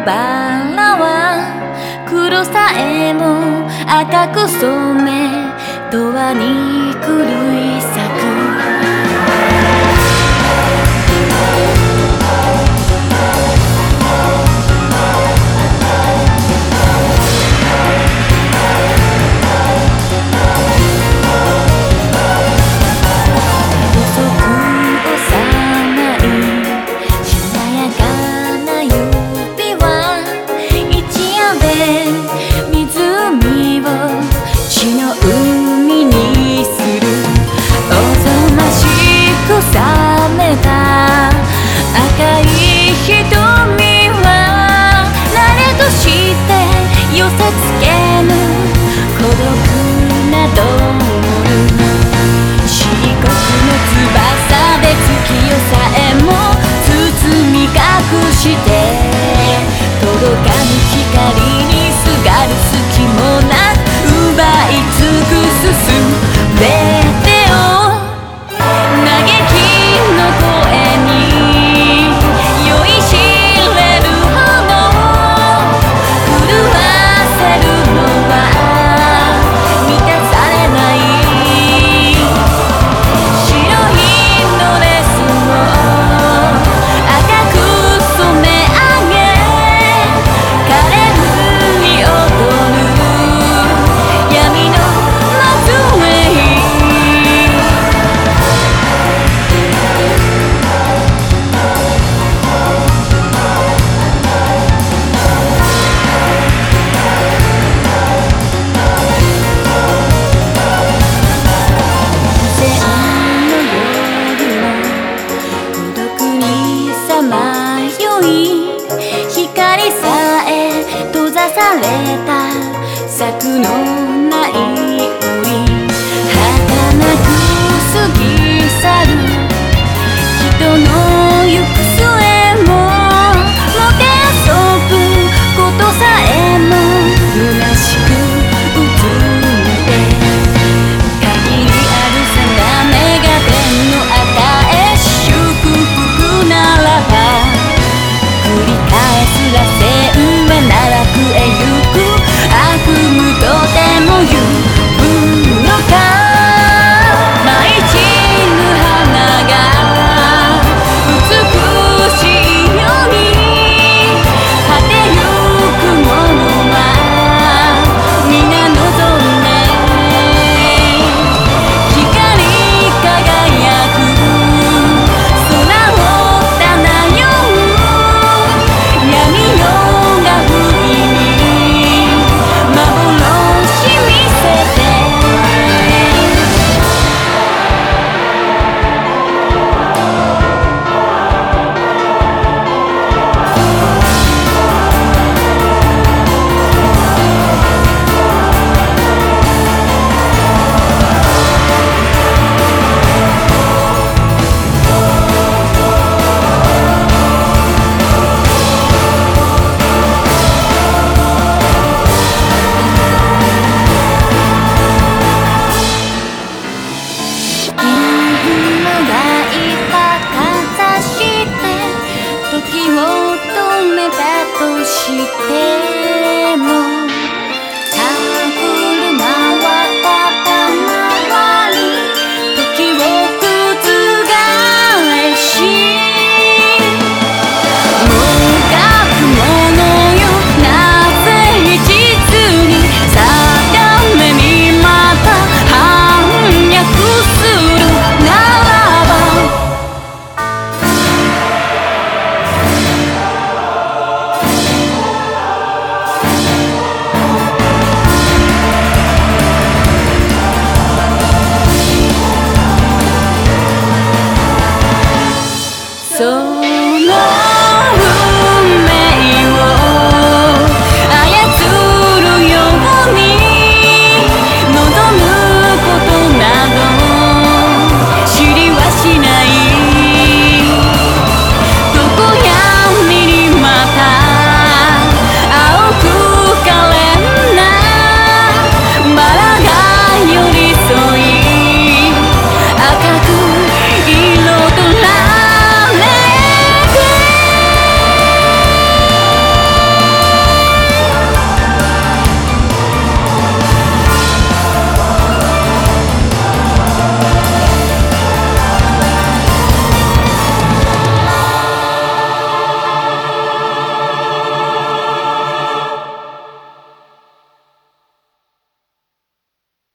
バラは黒さえも赤く染め永遠に狂い咲く覚めた赤い瞳は誰として寄せつけぬ孤独なドール漆黒の翼で月夜さえも包み隠して届かぬ光にすがる隙もなく奪い尽くすすべてを光さえ閉ざされた策のない檻儚く過ぎ去る人の行く末ももてあそぶことさえも虚しくうつむて限りある定めが天の与え祝福ならば繰り返すらせ